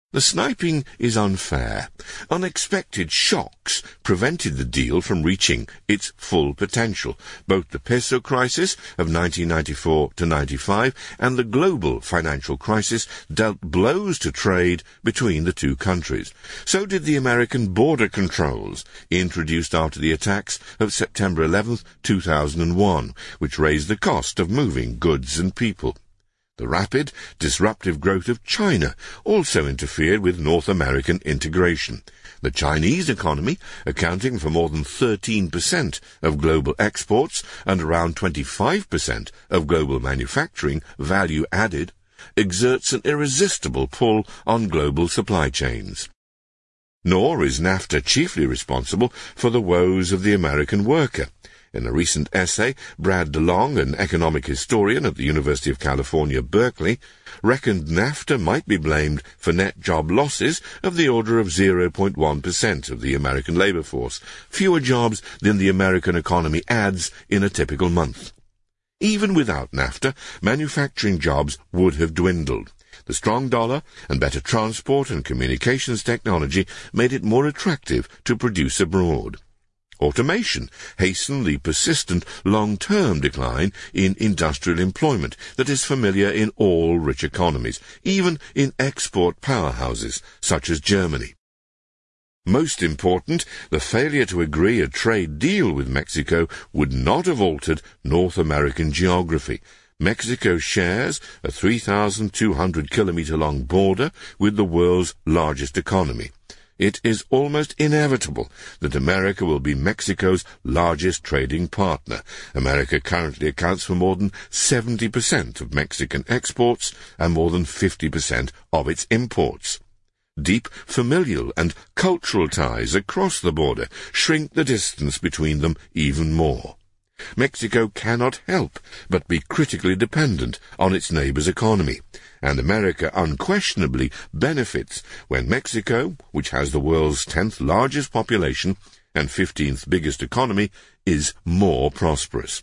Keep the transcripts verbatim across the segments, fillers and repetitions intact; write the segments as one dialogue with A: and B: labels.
A: The sniping is unfair. Unexpected shocks prevented the deal from reaching its full potential. Both the peso crisis of nineteen ninety-four to ninety-five and the global financial crisis dealt blows to trade between the two countries. So did the American border controls, introduced after the attacks of September eleventh, two thousand one, which raised the cost of moving goods and people. The rapid, disruptive growth of China also interfered with North American integration. The Chinese economy, accounting for more than thirteen percent of global exports and around twenty-five percent of global manufacturing value added, exerts an irresistible pull on global supply chains. Nor is NAFTA chiefly responsible for the woes of the American worker. In a recent essay, Brad DeLong, an economic historian at the University of California, Berkeley, reckoned NAFTA might be blamed for net job losses of the order of zero point one percent of the American labor force, fewer jobs than the American economy adds in a typical month. Even without NAFTA, manufacturing jobs would have dwindled. The strong dollar and better transport and communications technology made it more attractive to produce abroad. Automation hastened the persistent long-term decline in industrial employment that is familiar in all rich economies, even in export powerhouses such as Germany. Most important, the failure to agree a trade deal with Mexico would not have altered North American geography. Mexico shares a three thousand two hundred kilometer long border with the world's largest economy. It is almost inevitable that America will be Mexico's largest trading partner. America currently accounts for more than seventy percent of Mexican exports and more than fifty percent of its imports. Deep familial and cultural ties across the border shrink the distance between them even more. Mexico cannot help but be critically dependent on its neighbor's economy, and America unquestionably benefits when Mexico, which has the world's tenth largest population and fifteenth biggest economy, is more prosperous.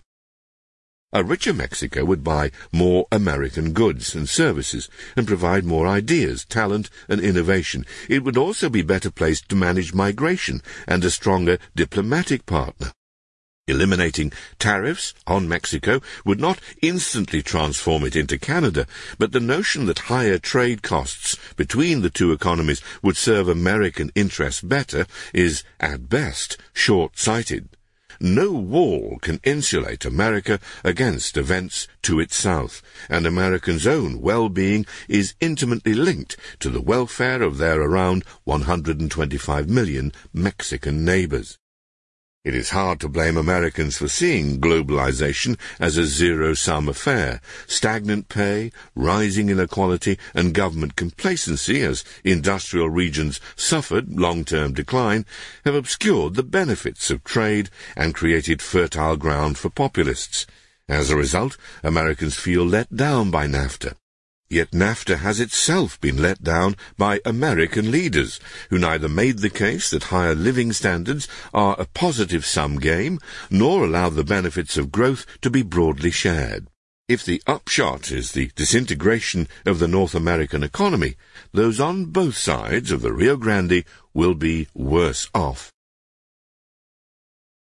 A: A richer Mexico would buy more American goods and services and provide more ideas, talent, and innovation. It would also be better placed to manage migration and a stronger diplomatic partner. Eliminating tariffs on Mexico would not instantly transform it into Canada, but the notion that higher trade costs between the two economies would serve American interests better is, at best, short-sighted. No wall can insulate America against events to its south, and Americans' own well-being is intimately linked to the welfare of their around one hundred twenty-five million Mexican neighbors. It is hard to blame Americans for seeing globalization as a zero-sum affair. Stagnant pay, rising inequality, and government complacency as industrial regions suffered long-term decline have obscured the benefits of trade and created fertile ground for populists. As a result, Americans feel let down by NAFTA. Yet NAFTA has itself been let down by American leaders, who neither made the case that higher living standards are a positive-sum game, nor allow the benefits of growth to be broadly shared. If the upshot is the disintegration of the North American economy, those on both sides of the Rio Grande will be worse off.